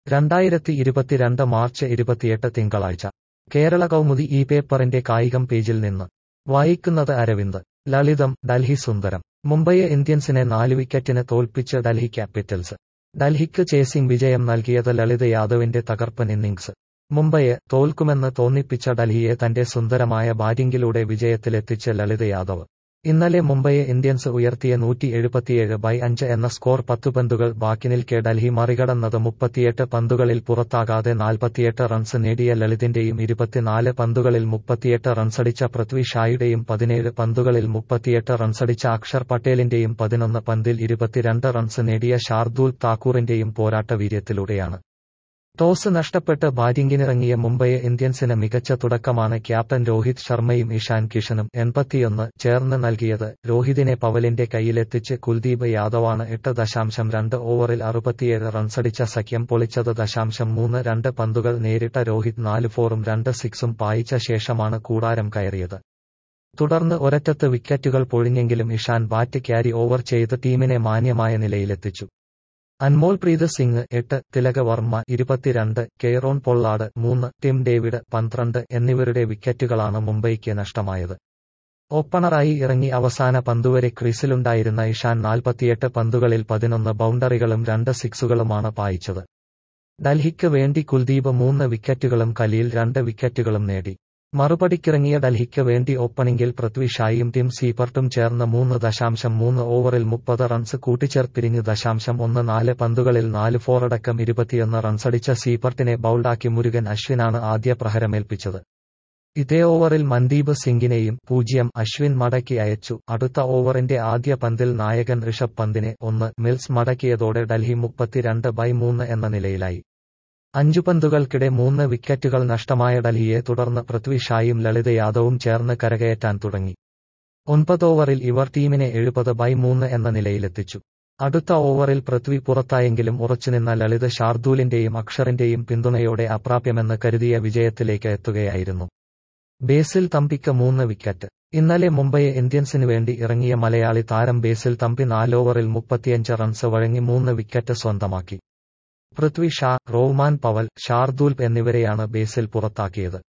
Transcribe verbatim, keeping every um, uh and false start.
രണ്ടായിരത്തി ഇരുപത്തിരണ്ട് മാർച്ച് ഇരുപത്തിയെട്ട് തിങ്കളാഴ്ച കേരള കൗമുദി ഈ പേപ്പറിന്റെ കായികം പേജിൽ നിന്ന് വായിക്കുന്നത് അരവിന്ദ്. ലളിതം ഡൽഹി സുന്ദരം. മുംബൈയെ ഇന്ത്യൻസിനെ നാല് വിക്കറ്റിന് തോൽപ്പിച്ച് ഡൽഹി ക്യാപിറ്റൽസ്. ഡൽഹിക്ക് ചേസിംഗ് വിജയം നൽകിയത് ലളിത് യാദവിന്റെ തകർപ്പൻ ഇന്നിംഗ്സ്. മുംബൈയെ തോൽക്കുമെന്ന് തോന്നിപ്പിച്ച ഡൽഹിയെ തന്റെ സുന്ദരമായ ബാറ്റിംഗിലൂടെ വിജയത്തിലെത്തിച്ച് ലളിത് യാദവ്. ഇന്നലെ മുംബൈയെ ഇന്ത്യൻസ് ഉയർത്തിയ നൂറ്റി എഴുപത്തിയേഴ് ബൈ അഞ്ച് എന്ന സ്കോർ പത്തു പന്തുകൾ ബാക്കി നിൽക്കെ ഡൽഹി മറികടന്നത് മുപ്പത്തിയെട്ട് പന്തുകളിൽ പുറത്താകാതെ നാൽപ്പത്തിയെട്ട് റൺസ് നേടിയ ലളിതിന്റെയും ഇരുപത്തിനാല് പന്തുകളിൽ മുപ്പത്തിയെട്ട് റൺസടിച്ച പൃഥ്വി ഷായുടെയും പതിനേഴ് പന്തുകളിൽ മുപ്പത്തിയെട്ട് റൺസടിച്ച അക്ഷർ പട്ടേലിന്റെയും പതിനൊന്ന് പന്തിൽ ഇരുപത്തിരണ്ട് റൺസ് നേടിയ ഷാർദൂൽ താക്കൂറിന്റെയും പോരാട്ട വീര്യത്തിലൂടെയാണ്. ടോസ് നഷ്ടപ്പെട്ട് ബാറ്റിംഗിനിറങ്ങിയ മുംബൈ ഇന്ത്യൻസിന് മികച്ച തുടക്കമാണ് ക്യാപ്റ്റൻ രോഹിത് ശർമ്മയും ഇഷാൻ കിഷനും എൺപത്തിയൊന്ന് ചേർന്ന് നൽകിയത്. രോഹിതിനെ പവലിന്റെ കൈയിലെത്തിച്ച് കുൽദീപ് യാദവാണ് എട്ട് ദശാംശം രണ്ട് ഓവറിൽ അറുപത്തിയേഴ് റൺസടിച്ച സഖ്യം പൊളിച്ചത്. ദശാംശം മൂന്ന് രണ്ട് പന്തുകൾ നേരിട്ട രോഹിത് നാല് ഫോറും രണ്ട് സിക്സും പായിച്ച ശേഷമാണ് കൂടാരം കയറിയത്. തുടർന്ന് ഒരറ്റത്ത് വിക്കറ്റുകൾ പൊഴിഞ്ഞെങ്കിലും ഇഷാൻ ബാറ്റ് ക്യാരി ഓവർ ചെയ്ത് ടീമിനെ മാന്യമായ നിലയിലെത്തിച്ചു. അൻമോൾ പ്രീത് സിംഗ് എട്ട്, തിലക വർമ്മ ഇരുപത്തിരണ്ട്, കെയ്റോൺ പൊള്ളാഡ് മൂന്ന്, ടിം ഡേവിഡ് പന്ത്രണ്ട് എന്നിവരുടെ വിക്കറ്റുകളാണ് മുംബൈക്ക് നഷ്ടമായത്. ഓപ്പണറായി ഇറങ്ങി അവസാന പന്തുവരെ ക്രീസിലുണ്ടായിരുന്ന ഇഷാൻ നാൽപ്പത്തിയെട്ട് പന്തുകളിൽ പതിനൊന്ന് ബൗണ്ടറികളും രണ്ട് സിക്സുകളുമാണ് പായിച്ചത്. ഡൽഹിക്ക് വേണ്ടി കുൽദീപ് മൂന്ന് വിക്കറ്റുകളും ഖലീൽ രണ്ട് വിക്കറ്റുകളും നേടി. മറുപടിക്കിറങ്ങിയ ഡൽഹിക്ക് വേണ്ടി ഓപ്പണിംഗിൽ പൃഥ്വി ഷായും ടിം സീപ്പർട്ടും ചേർന്ന് മൂന്ന് ദശാംശം മൂന്ന് ഓവറിൽ മുപ്പത് റൺസ് കൂട്ടിച്ചേർത്തിരിഞ്ഞ് ദശാംശം ഒന്ന് നാല് പന്തുകളിൽ നാല് ഫോറടക്കം ഇരുപത്തിയൊന്ന് റൺസടിച്ച സീപ്പർട്ടിനെ ബൌൾഡാക്കി മുരുകൻ അശ്വിനാണ് ആദ്യ പ്രഹരമേൽപ്പിച്ചത്. ഇതേ ഓവറിൽ മൻദീപ് സിംഗിനെയും പൂജ്യം അശ്വിൻ മടക്കി അയച്ചു. അടുത്ത ഓവറിന്റെ ആദ്യ പന്തിൽ നായകൻ ഋഷഭ് പന്തിനെ ഒന്ന് മിൽസ് മടക്കിയതോടെ ഡൽഹി മുപ്പത്തിരണ്ട് ബൈ മൂന്ന് എന്ന നിലയിലായി. അഞ്ചു പന്തുകൾക്കിടെ മൂന്ന് വിക്കറ്റുകൾ നഷ്ടമായ ഡൽഹിയെ തുടർന്ന് പൃഥ്വി ഷായും ലളിത് യാദവും ചേർന്ന് കരകയറ്റാൻ തുടങ്ങി. ഒൻപത് ഓവറിൽ ഇവർ ടീമിനെ എഴുപത് ബൈ മൂന്ന് എന്ന നിലയിലെത്തിച്ചു. അടുത്ത ഓവറിൽ പൃഥ്വി പുറത്തായെങ്കിലും ഉറച്ചുനിന്ന ലളിത് ഷാർദൂലിന്റെയും അക്ഷറിന്റെയും പിന്തുണയോടെ അപ്രാപ്യമെന്ന് കരുതിയ വിജയത്തിലേക്ക് എത്തുകയായിരുന്നു. ബേസിൽ തമ്പിക്ക് മൂന്ന് വിക്കറ്റ്. ഇന്നലെ മുംബൈ ഇന്ത്യൻസിന് വേണ്ടി ഇറങ്ങിയ മലയാളി താരം ബേസിൽ തമ്പി നാലോവറിൽ മുപ്പത്തിയഞ്ച് റൺസ് വഴങ്ങി മൂന്ന് വിക്കറ്റ് സ്വന്തമാക്കി. പൃഥ്വി ഷാ, റോഹ്മാൻ പവൽ, ഷാർദൂൽ എന്നിവരെയാണ് ബേസിൽ പുറത്താക്കിയത്.